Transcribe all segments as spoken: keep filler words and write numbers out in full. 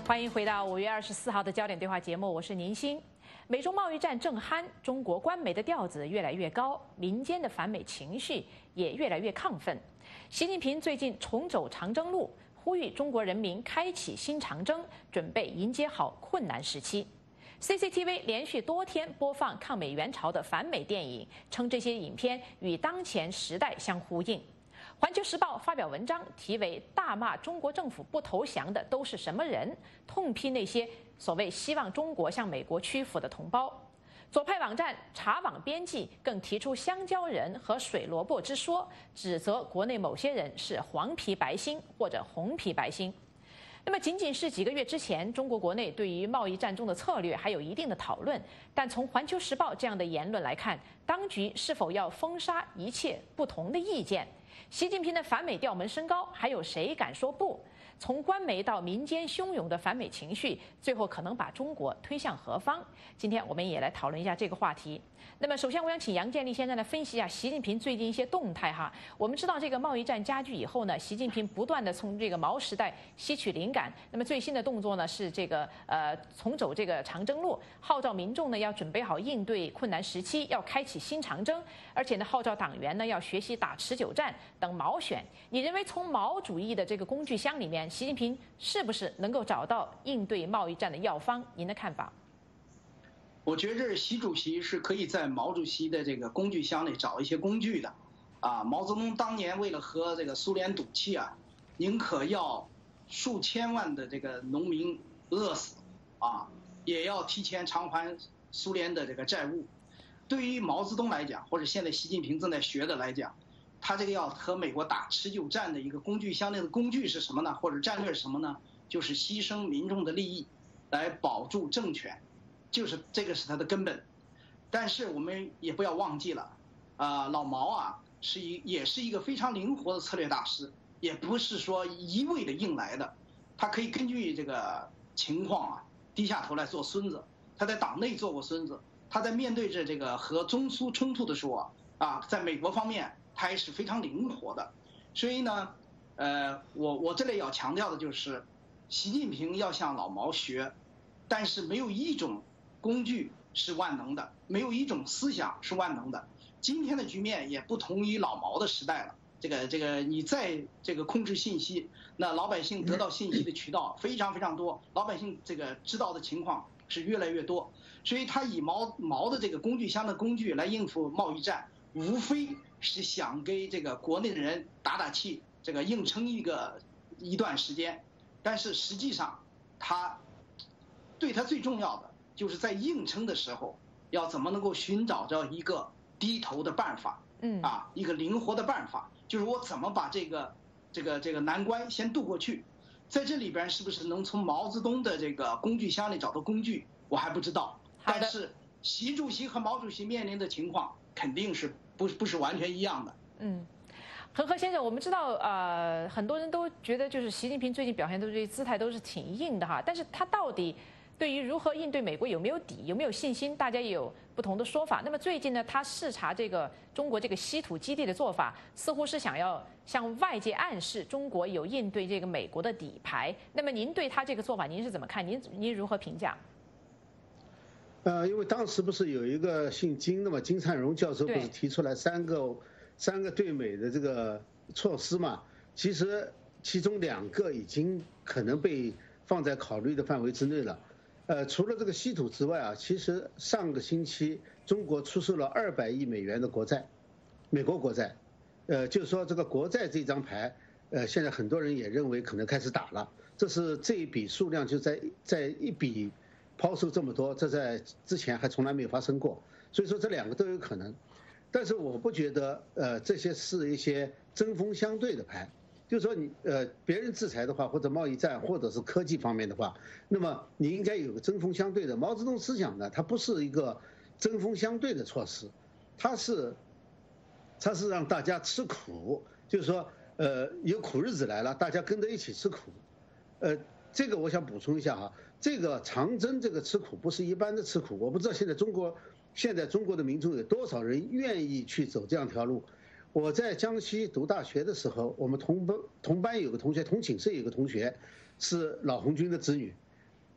欢迎回到五月二十四号的焦点对话节目，我是宁鑫。美中贸易战正酣，中国官媒的调子越来越高，民间的反美情绪也越来越亢奋。习近平最近重走长征路，呼吁中国人民开启新长征，准备迎接好困难时期。C C T V 连续多天播放抗美援朝的反美电影，称这些影片与当前时代相呼应。环球时报发表文章，题为“大骂中国政府不投降的都是什么人”，痛批那些所谓希望中国向美国屈服的同胞。左派网站查网编辑更提出香蕉人和水萝卜之说，指责国内某些人是黄皮白心或者红皮白心。那么仅仅是几个月之前，中国国内对于贸易战中的策略还有一定的讨论，但从《环球时报》这样的言论来看，当局是否要封杀一切不同的意见？习近平的反美调门升高，还有谁敢说不？从官媒到民间汹涌的反美情绪，最后可能把中国推向何方？今天我们也来讨论一下这个话题。那么，首先我想请杨建立先生来分析一下习近平最近一些动态哈。我们知道这个贸易战加剧以后呢，习近平不断的从这个毛时代吸取灵感。那么最新的动作呢是这个呃重走这个长征路，号召民众呢要准备好应对困难时期，要开启新长征，而且呢号召党员呢要学习打持久战等毛选。你认为从毛主义的这个工具箱里面，习近平是不是能够找到应对贸易战的药方？您的看法？ 我觉着习主席是可以在毛主席的这个工具箱里找一些工具的，啊，毛泽东当年为了和这个苏联赌气啊，宁可要数千万的这个农民饿死，啊，也要提前偿还苏联的这个债务。对于毛泽东来讲，或者现在习近平正在学的来讲，他这个要和美国打持久战的一个工具箱内的工具是什么呢？或者战略是什么呢？就是牺牲民众的利益，来保住政权，就是这个是他的根本。但是我们也不要忘记了，啊，老毛啊是一也是一个非常灵活的策略大师，也不是说一味的硬来的，他可以根据这个情况啊低下头来做孙子。他在党内做过孙子，他在面对着这个和中苏冲突的时候啊，啊，在美国方面。他还是非常灵活的，所以呢，呃，我我这里要强调的就是，习近平要向老毛学，但是没有一种工具是万能的，没有一种思想是万能的。今天的局面也不同于老毛的时代了。这个这个，你在这个控制信息，那老百姓得到信息的渠道非常非常多，老百姓这个知道的情况是越来越多，所以他以毛毛的这个工具箱的工具来应付贸易战，无非是想给这个国内的人打打气，这个硬撑一个一段时间，但是实际上，他对他最重要的就是在硬撑的时候，要怎么能够寻找着一个低头的办法，嗯啊，一个灵活的办法，就是我怎么把这个这个这个难关先渡过去，在这里边是不是能从毛泽东的这个工具箱里找到工具，我还不知道，但是习主席和毛主席面临的情况肯定是。不是不是完全一样的。 嗯，恒河先生，我们知道，呃，很多人都觉得就是习近平最近表现的这姿态都是挺硬的哈，但是他到底对于如何应对美国有没有底，有没有信心，大家也有不同的说法。那么最近呢，他视察这个中国这个稀土基地的做法，似乎是想要向外界暗示中国有应对这个美国的底牌。那么您对他这个做法，您是怎么看？您您如何评价？ 呃，因为当时不是有一个姓金的嘛，金灿荣教授不是提出来三个三个对美的这个措施嘛？其实其中两个已经可能被放在考虑的范围之内了。呃，除了这个稀土之外啊，其实上个星期中国出售了二百亿美元的国债，美国国债。呃，就是说这个国债这张牌，呃，现在很多人也认为可能开始打了。这是这一笔数量就在在一笔。抛售这么多，这在之前还从来没有发生过，所以说这两个都有可能，但是我不觉得，呃，这些是一些针锋相对的牌，就是说你呃别人制裁的话，或者贸易战，或者是科技方面的话，那么你应该有个针锋相对的。毛泽东思想呢，它不是一个针锋相对的措施，它是，它是让大家吃苦，就是说呃有苦日子来了，大家跟着一起吃苦，呃。这个我想补充一下哈，这个长征这个吃苦不是一般的吃苦，我不知道现在中国现在中国的民众有多少人愿意去走这样条路。我在江西读大学的时候，我们同班同班有个同学，同寝室有个同学是老红军的子女，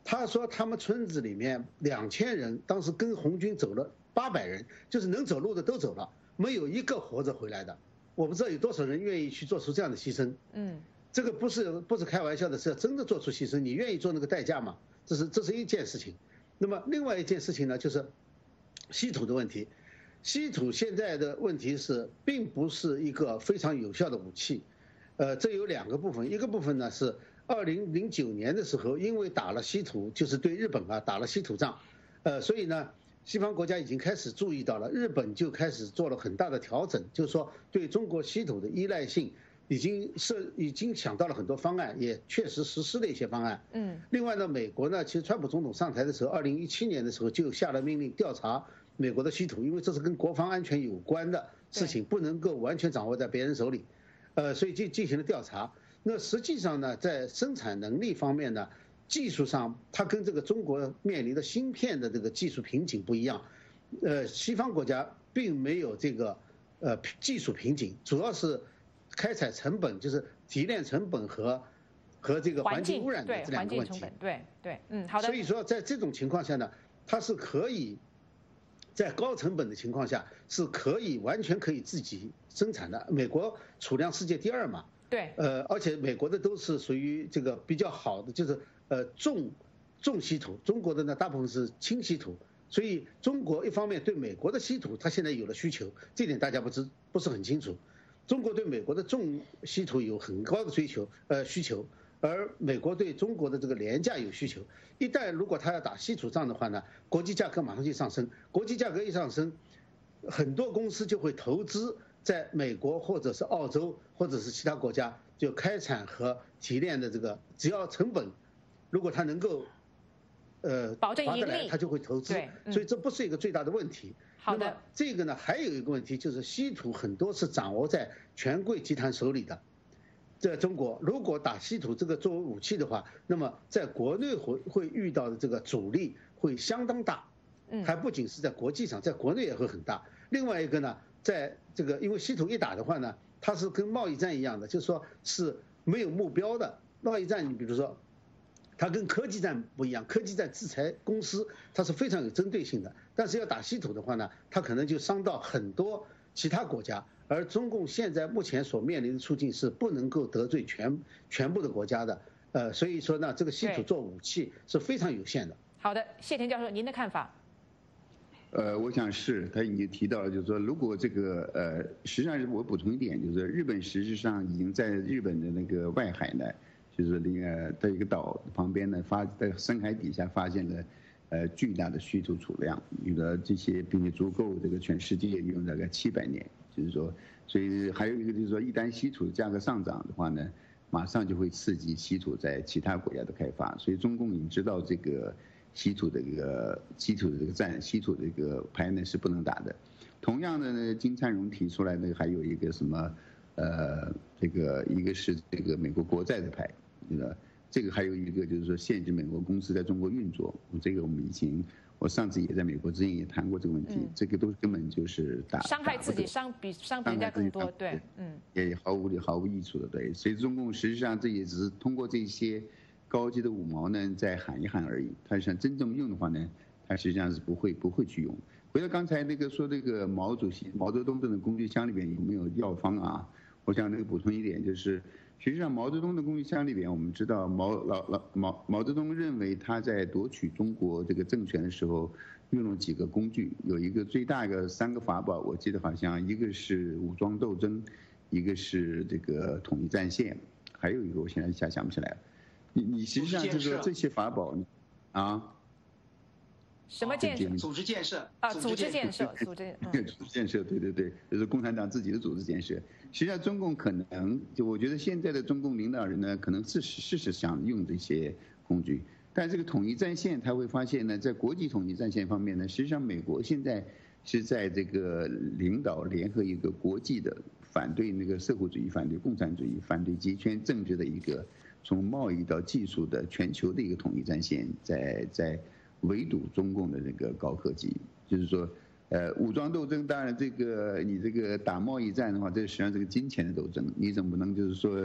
他说他们村子里面两千人，当时跟红军走了八百人，就是能走路的都走了，没有一个活着回来的。我不知道有多少人愿意去做出这样的牺牲。嗯，这个不是不是开玩笑的，是要真的做出牺牲。你愿意做那个代价吗？这是这是一件事情。那么另外一件事情呢，就是稀土的问题。稀土现在的问题是，并不是一个非常有效的武器。呃，这有两个部分，一个部分呢是二零零九年的时候，因为打了稀土，就是对日本啊打了稀土仗，呃，所以呢，西方国家已经开始注意到了，日本就开始做了很大的调整，就是说对中国稀土的依赖性已经设已经想到了很多方案，也确实实施了一些方案。嗯。另外呢，美国呢，其实川普总统上台的时候，二零一七年的时候就下了命令调查美国的稀土，因为这是跟国防安全有关的事情，不能够完全掌握在别人手里，呃，所以就进行了调查。那实际上呢，在生产能力方面呢，技术上它跟这个中国面临的芯片的这个技术瓶颈不一样，呃，西方国家并没有这个呃技术瓶颈，主要是开采成本，就是提炼成本和和这个环境污染的这两个问题。 对对，嗯，好的。 所以说，在这种情况下呢，它是可以。在高成本的情况下，是可以完全可以自己生产的。美国储量世界第二嘛， 对， 呃，而且美国的都是属于这个比较好的，就是呃重重稀土，中国的呢大部分是轻稀土，所以中国一方面对美国的稀土它现在有了需求，这点大家不知不是很清楚。中国对美国的重稀土有很高的追求，呃需求。而美国对中国的这个廉价有需求，一旦如果他要打稀土仗的话呢，国际价格马上就上升，国际价格一上升，很多公司就会投资在美国或者是澳洲或者是其他国家就开采和提炼的这个，只要成本，如果它能够，呃， 保证盈利， 他就会投资， 嗯、 所以这不是一个最大的问题。 好的， 那么这个呢，还有一个问题就是稀土很多是掌握在权贵集团手里的。在中国，如果打稀土这个作为武器的话，那么在国内会会遇到的这个阻力会相当大，嗯，还不仅是在国际上，在国内也会很大。另外一个呢，在这个因为稀土一打的话呢，它是跟贸易战一样的，就是说是没有目标的。贸易战，你比如说，它跟科技战不一样，科技战制裁公司，它是非常有针对性的。但是要打稀土的话呢，它可能就伤到很多其他国家。而中共现在目前所面临的处境是不能够得罪全全部的国家的，呃，所以说呢，这个稀土做武器是非常有限的。 好的，谢田教授，您的看法？ 呃，我想是他已经提到了，就是说，如果这个呃，实际上我补充一点，就是日本实际上已经在日本的那个外海呢，就是那个在一个岛旁边呢，发在深海底下发现了呃巨大的稀土储量，有了这些并且足够这个全世界用大概七百年。就是说，所以还有一个就是说，一旦稀土的价格上涨的话呢，马上就会刺激稀土在其他国家的开发。所以中共已经知道这个稀土的这个稀土的这个战，稀土的这个牌呢是不能打的。同样的呢，金灿荣提出来的还有一个什么，呃，这个一个是这个美国国债的牌，这个这个还有一个就是说限制美国公司在中国运作，这个我们已经。我上次也在美国之前也谈过这个问题，嗯、这个都根本就是打伤害自己，伤比伤别人家更多，对，嗯， 也毫无毫无益处的，对。所以中共实际上这也只是通过这些高级的五毛呢，在喊一喊而已。他想真正用的话呢，他实际上是不会不会去用。回到刚才那个说那个毛主席毛泽东的工具箱里边有没有药方啊？我想那个补充一点就是。实际上，毛泽东的工具箱里边，我们知道毛老老毛毛泽东认为他在夺取中国这个政权的时候，用了几个工具，有一个最大的三个法宝，我记得好像一个是武装斗争，一个是这个统一战线，还有一个我现在一下想不起来了。你你实际上就是说这些法宝，啊。 什么建设？ 组织建设啊，组织建设，组织组织建设，对对对，就是共产党自己的组织建设。实际上，中共可能就我觉得现在的中共领导人呢，可能是是是想用这些工具，但这个统一战线他会发现呢，在国际统一战线方面呢，实际上美国现在是在这个领导联合一个国际的反对那个社会主义、反对共产主义、反对集权政治的一个从贸易到技术的全球的一个统一战线，在在。围堵中共的这个高科技，就是说，呃，武装斗争，当然这个你这个打贸易战的话，这实际上是个金钱的斗争，你总不能就是说，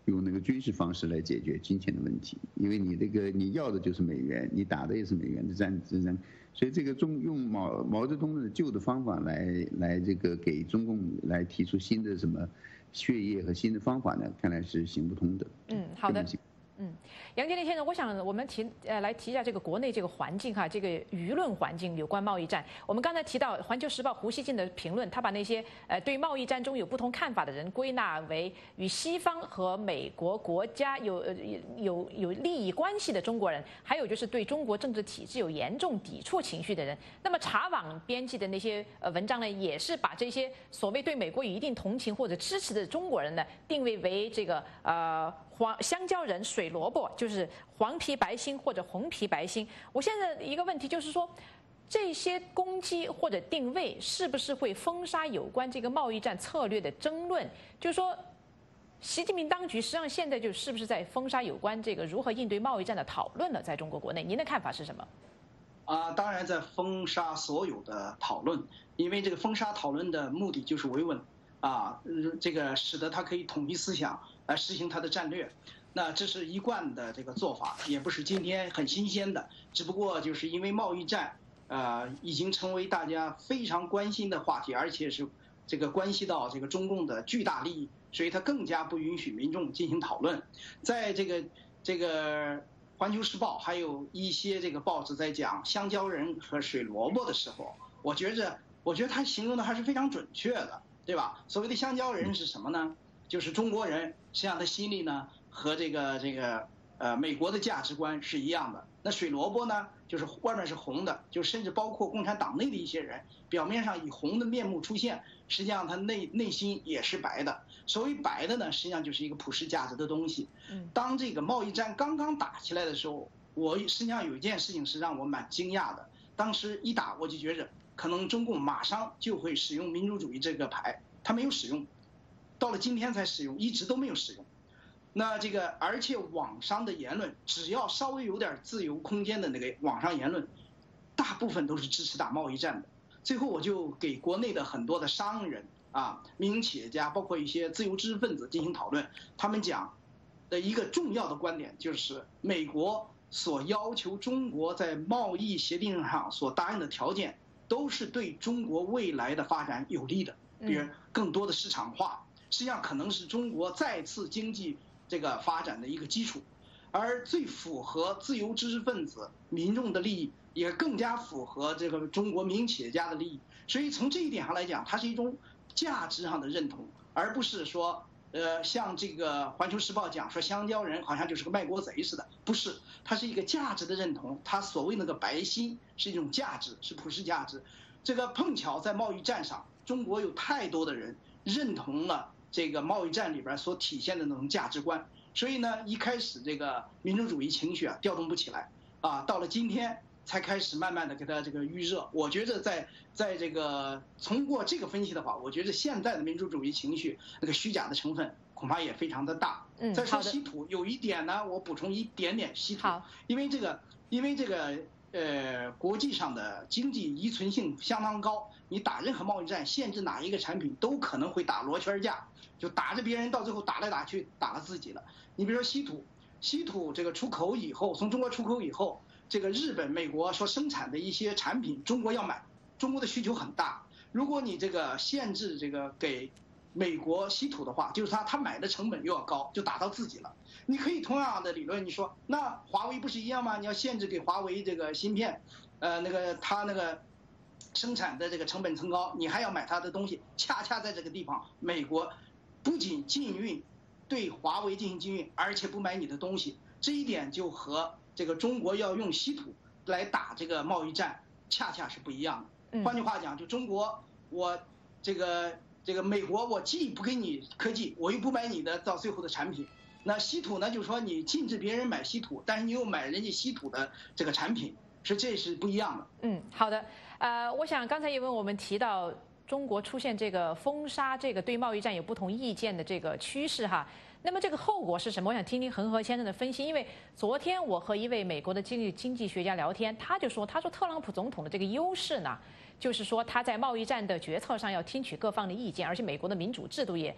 用那个军事方式来解决金钱的问题，因为你那个你要的就是美元，你打的也是美元的战争，所以这个中用毛毛泽东的旧的方法来来这个给中共来提出新的什么血液和新的方法呢，看来是行不通的。 嗯，好的。嗯，杨建立先生，我想我们提呃来提一下这个国内这个环境哈，这个舆论环境有关贸易战。我们刚才提到《环球时报》胡锡进的评论，他把那些呃对贸易战中有不同看法的人归纳为与西方和美国国家有呃有有利益关系的中国人，还有就是对中国政治体制有严重抵触情绪的人。那么查网编辑的那些呃文章呢，也是把这些所谓对美国有一定同情或者支持的中国人呢，定位为这个呃。黄香蕉人、水萝卜，就是黄皮白心或者红皮白心。我现在一个问题就是说，这些攻击或者定位是不是会封杀有关这个贸易战策略的争论？就是说，习近平当局实际上现在就是不是在封杀有关这个如何应对贸易战的讨论了？在中国国内，您的看法是什么？ 啊，当然在封杀所有的讨论，因为这个封杀讨论的目的就是维稳。啊，这个使得他可以统一思想，来实行他的战略。那这是一贯的这个做法，也不是今天很新鲜的，只不过就是因为贸易战，呃，已经成为大家非常关心的话题，而且是这个关系到这个中共的巨大利益，所以他更加不允许民众进行讨论。在这个这个《环球时报》还有一些这个报纸在讲香蕉人和水萝卜的时候，我觉着，我觉得他形容的还是非常准确的。对吧？所谓的香蕉人是什么呢？就是中国人，实际上他心里呢和这个这个呃美国的价值观是一样的。那水萝卜呢，就是外面是红的，就甚至包括共产党内的一些人，表面上以红的面目出现，实际上他内内心也是白的。所谓白的呢，实际上就是一个普世价值的东西。当这个贸易战刚刚打起来的时候，我实际上有一件事情是让我蛮惊讶的。当时一打，我就觉着。可能中共马上就会使用民主主义这个牌，他没有使用，到了今天才使用，一直都没有使用。那这个，而且网上的言论，只要稍微有点自由空间的那个网上言论，大部分都是支持打贸易战的。最后我就给国内的很多的商人啊、民营企业家，包括一些自由知识分子进行讨论，他们讲的一个重要的观点就是，美国所要求中国在贸易协定上所答应的条件。都是对中国未来的发展有利的，比如更多的市场化，实际上可能是中国再次经济这个发展的一个基础，而最符合自由知识分子民众的利益，也更加符合这个中国民营企业家的利益。所以从这一点上来讲，它是一种价值上的认同，而不是说。呃，像这个《环球时报》讲说香蕉人好像就是个卖国贼似的，不是，它是一个价值的认同。它所谓那个白心是一种价值，是普世价值。这个碰巧在贸易战上，中国有太多的人认同了这个贸易战里边所体现的那种价值观，所以呢，一开始这个民主主义情绪啊调动不起来啊，到了今天才开始慢慢的给它这个预热。我觉得在在这个通过这个分析的话，我觉得现在的民主主义情绪那个虚假的成分恐怕也非常的大。 嗯， 再说稀土有一点呢，我补充一点点稀土，因为这个因为这个呃国际上的经济依存性相当高，你打任何贸易战，限制哪一个产品都可能会打螺旋架，就打着别人，到最后打来打去打了自己了。你比如说稀土，稀土这个出口以后，从中国出口以后。这个日本、美国所生产的一些产品，中国要买，中国的需求很大。如果你这个限制这个给美国稀土的话，就是他他买的成本又要高，就打到自己了。你可以同样的理论，你说那华为不是一样吗？你要限制给华为这个芯片，呃，那个他那个生产的这个成本增高，你还要买他的东西。恰恰在这个地方，美国不仅禁运对华为进行禁运，而且不买你的东西，这一点就和。这个中国要用稀土来打这个贸易战，恰恰是不一样的。换句话讲，就中国我这个这个美国，我既不给你科技，我又不买你的到最后的产品。那稀土呢，就是说你禁止别人买稀土，但是你又买人家稀土的这个产品，是这是不一样的。 嗯，好的。呃，我想刚才因为我们提到中国出现这个封杀这个对贸易战有不同意见的这个趋势哈。那么这个后果是什么？我想听听恒河先生的分析。因为昨天我和一位美国的经济经济学家聊天，他就说，他说特朗普总统的这个优势呢，就是说他在贸易战的决策上要听取各方的意见，而且美国的民主制度也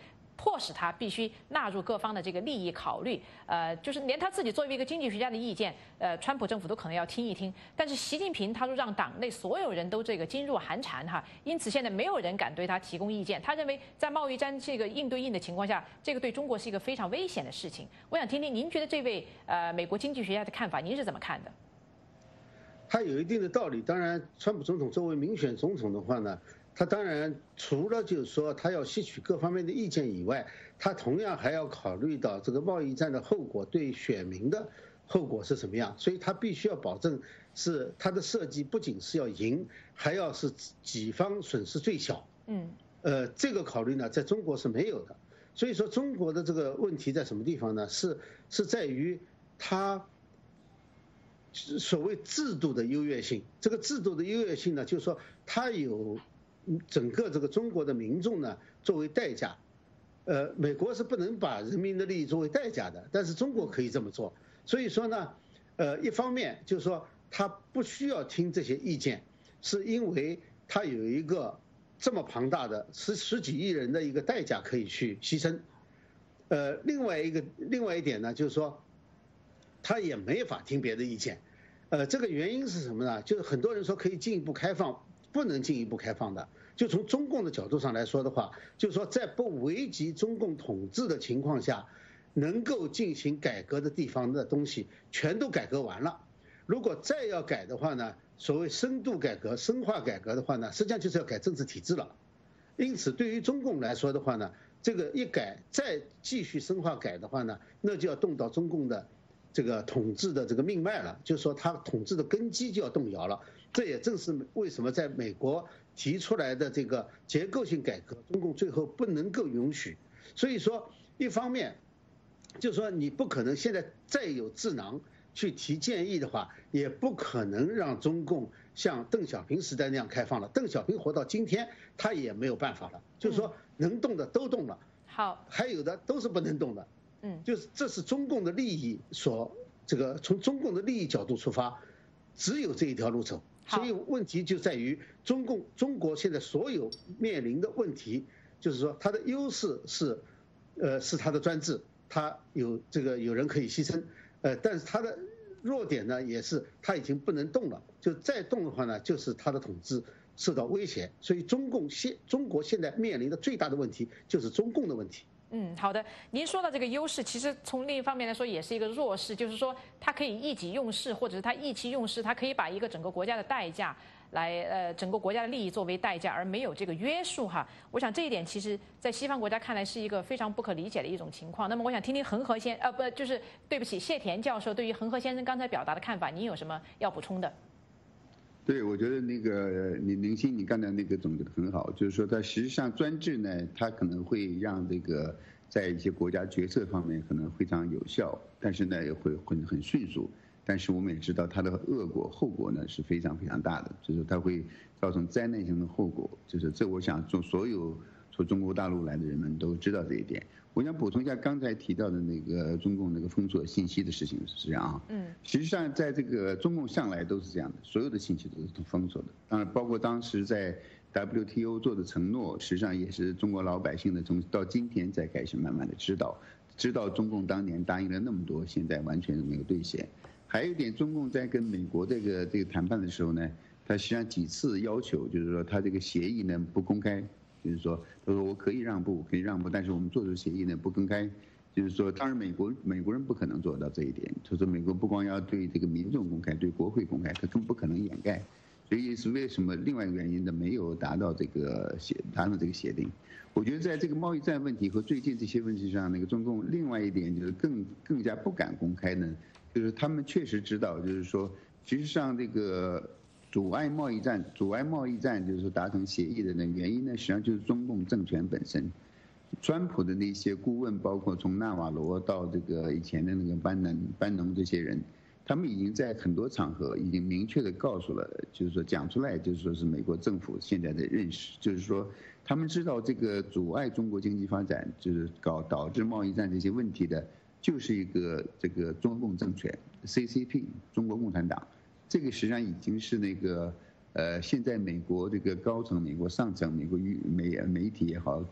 迫使他必须纳入各方的这个利益考虑。呃，就是连他自己作为一个经济学家的意见，呃，川普政府都可能要听一听。但是习近平他说让党内所有人都这个噤若寒蝉哈，因此现在没有人敢对他提供意见。他认为在贸易战这个硬对硬的情况下，这个对中国是一个非常危险的事情。我想听听您觉得这位呃美国经济学家的看法，您是怎么看的？ 他有一定的道理。当然，川普总统作为民选总统的话呢，他当然除了就是说他要吸取各方面的意见以外，他同样还要考虑到这个贸易战的后果对选民的后果是什么样，所以他必须要保证是他的设计不仅是要赢，还要是己方损失最小。嗯，呃，这个考虑呢，在中国是没有的。所以说，中国的这个问题在什么地方呢？是是在于他所谓制度的优越性。这个制度的优越性呢，就是说它有整个这个中国的民众呢作为代价。呃，美国是不能把人民的利益作为代价的，但是中国可以这么做。所以说呢，呃，一方面就是说他不需要听这些意见，是因为他有一个这么庞大的十十几亿人的一个代价可以去牺牲。呃，另外一个另外一点呢，就是说他也没法听别的意见。呃，这个原因是什么呢？就是很多人说可以进一步开放，不能进一步开放的。就从中共的角度上来说的话，就是说在不危及中共统治的情况下，能够进行改革的地方的东西全都改革完了。如果再要改的话呢，所谓深度改革、深化改革的话呢，实际上就是要改政治体制了。因此，对于中共来说的话呢，这个一改再继续深化改的话呢，那就要动到中共的这个统治的这个命脉了，就是说他统治的根基就要动摇了。这也正是为什么在美国提出来的这个结构性改革，中共最后不能够允许。所以说，一方面就是说你不可能现在再有智囊去提建议的话，也不可能让中共像邓小平时代那样开放了。邓小平活到今天，他也没有办法了，就是说能动的都动了， 好， 还有的都是不能动的。嗯，就是这是中共的利益所这个从中共的利益角度出发，只有这一条路走。所以问题就在于中共中国现在所有面临的问题，就是说它的优势是，呃，是它的专制，它有这个有人可以牺牲，呃，但是它的弱点呢，也是它已经不能动了，就再动的话呢，就是它的统治受到威胁。所以中共现中国现在面临的最大的问题就是中共的问题。 嗯，好的。您说到这个优势，其实从另一方面来说也是一个弱势，就是说它可以一己用事，或者是它意气用事，它可以把一个整个国家的代价来呃整个国家的利益作为代价，而没有这个约束哈。我想这一点其实在西方国家看来是一个非常不可理解的一种情况。那么我想听听恒河先呃不就是对不起谢田教授对于恒河先生刚才表达的看法，您有什么要补充的？ 对，我觉得那个林林欣，你刚才那个总结的很好，就是说它实际上专制呢，它可能会让这个在一些国家决策方面可能非常有效，但是呢也会很很迅速。但是我们也知道它的恶果后果呢是非常非常大的，就是它会造成灾难性的后果。就是这，我想从所有从中国大陆来的人们都知道这一点。我想补充一下刚才提到的那个中共那个封锁信息的事情是这样啊，嗯，实际上在这个中共向来都是这样的，所有的信息都是封锁的。当然，包括当时在 W T O 做的承诺，实际上也是中国老百姓的从到今天才开始慢慢的知道，知道中共当年答应了那么多，现在完全没有兑现。还有一点，中共在跟美国这个这个谈判的时候呢，他实际上几次要求，就是说他这个协议呢不公开。就是说，他说我可以让步，可以让步，但是我们做的协议呢不公开。就是说，当然美国美国人不可能做到这一点。就是美国不光要对这个民众公开，对国会公开，他更不可能掩盖。所以是为什么另外一个原因呢？没有达到这个协达到这个协定。我觉得在这个贸易战问题和最近这些问题上，那个中共另外一点就是更更加不敢公开呢，就是他们确实知道，就是说，其实上这个。阻碍贸易战，阻碍贸易战就是达成协议的那原因呢，实际上就是中共政权本身。川普的那些顾问，包括从纳瓦罗到这个以前的那个班农、班农这些人，他们已经在很多场合已经明确的告诉了，就是说讲出来，就是说是美国政府现在的认识，就是说他们知道这个阻碍中国经济发展，就是搞导致贸易战这些问题的，就是一个这个中共政权 C C P 中国共产党。这个实际上已经是那个，呃，现在美国这个高层、美国上层、美国媒媒体也好，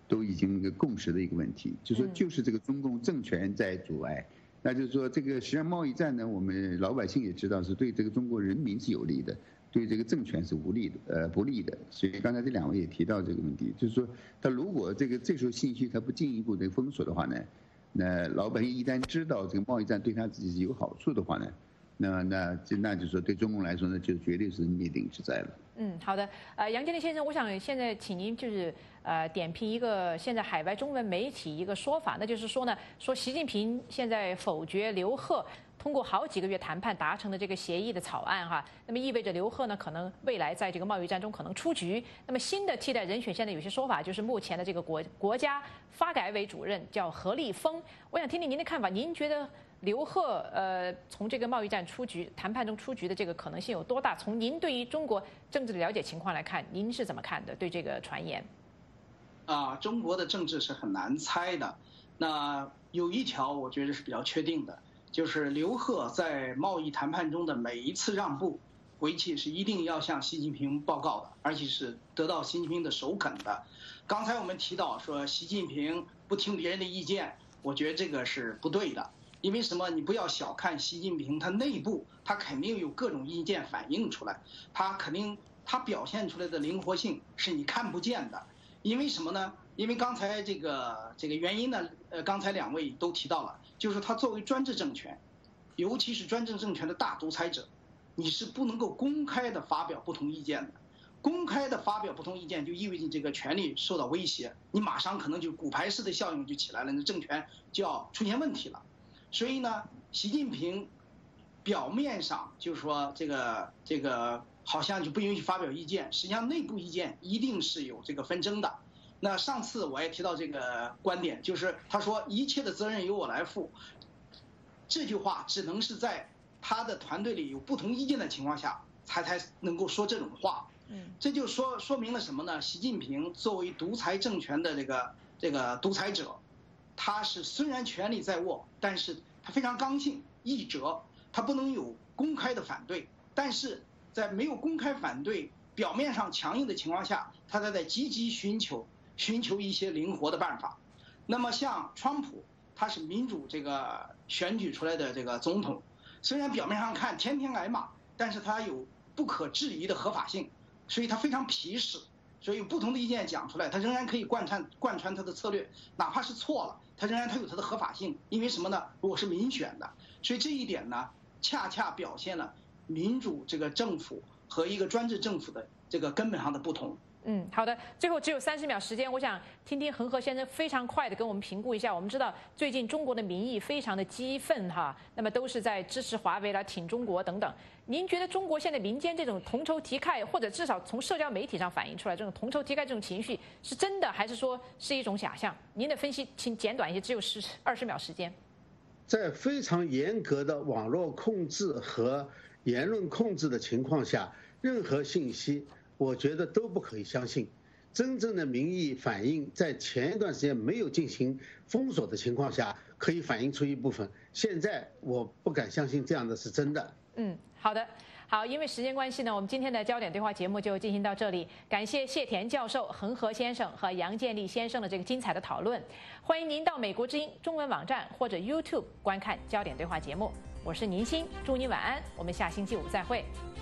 都已经一个共识的一个问题，就说就是这个中共政权在阻碍。那就是说，这个实际上贸易战呢，我们老百姓也知道是对这个中国人民是有利的，对这个政权是无利的，呃，不利的。所以刚才这两位也提到这个问题，就是说，他如果这个这时候信息他不进一步的封锁的话呢，那老百姓一旦知道这个贸易战对他自己是有好处的话呢，那那那就是说对中共来说呢，就绝对是灭顶之灾了。 嗯，好的。呃，杨建立先生，我想现在请您就是呃点评一个现在海外中文媒体一个说法，那就是说呢，说习近平现在否决刘鹤通过好几个月谈判达成的这个协议的草案哈，那么意味着刘鹤呢可能未来在这个贸易战中可能出局。那么新的替代人选现在有些说法就是目前的这个国国家发改委主任叫何立峰，我想听听您的看法，您觉得刘鹤呃从这个贸易战出局谈判中出局的这个可能性有多大？从您对于中国政治的了解情况来看，您是怎么看的？对这个传言？ 啊，中国的政治是很难猜的。那有一条我觉得是比较确定的，就是刘鹤在贸易谈判中的每一次让步，回去是一定要向习近平报告的，而且是得到习近平的首肯的。刚才我们提到说习近平不听别人的意见，我觉得这个是不对的。因为什么？你不要小看习近平，他内部他肯定有各种意见反映出来，他肯定他表现出来的灵活性是你看不见的。因为什么呢？因为刚才这个这个原因呢，呃，刚才两位都提到了，就是他作为专制政权，尤其是专制政权的大独裁者，你是不能够公开的发表不同意见的。公开的发表不同意见，就意味着这个权力受到威胁，你马上可能就骨牌式的效应就起来了，那政权就要出现问题了。所以呢，习近平表面上就是说这个这个好像就不允许发表意见，实际上内部意见一定是有这个纷争的。那上次我也提到这个观点，就是他说一切的责任由我来负，这句话只能是在他的团队里有不同意见的情况下才才能够说这种话。嗯，这就说说明了什么呢？习近平作为独裁政权的这个这个独裁者，他是虽然权力在握，但是他非常刚性易折，他不能有公开的反对，但是在没有公开反对、表面上强硬的情况下，他在在积极寻求寻求一些灵活的办法。那么像川普，他是民主这个选举出来的这个总统，虽然表面上看天天挨骂，但是他有不可质疑的合法性，所以他非常皮实。所以有不同的意见讲出来，他仍然可以贯穿贯穿他的策略，哪怕是错了，他仍然他有他的合法性。因为什么呢？我是民选的，所以这一点呢，恰恰表现了民主这个政府和一个专制政府的这个根本上的不同。 嗯，好的，最后只有三十秒时间，我想听听恒河先生非常快的跟我们评估一下。我们知道最近中国的民意非常的激愤哈，那么都是在支持华为啦、挺中国等等。您觉得中国现在民间这种同仇敌忾，或者至少从社交媒体上反映出来这种同仇敌忾这种情绪，是真的还是说是一种假象？您的分析请简短一些，只有十二十秒时间。 在非常严格的网络控制和言论控制的情况下，任何信息我觉得都不可以相信。真正的民意反映在前一段时间没有进行封锁的情况下，可以反映出一部分。现在我不敢相信这样的是真的。 嗯，好的，好，因为时间关系呢，我们今天的焦点对话节目就进行到这里。感谢谢田教授、恒河先生和杨建立先生的这个精彩的讨论。欢迎您到美国之音中文网站或者 YouTube 观看焦点对话节目。我是宁鑫，祝您晚安，我们下星期五再会。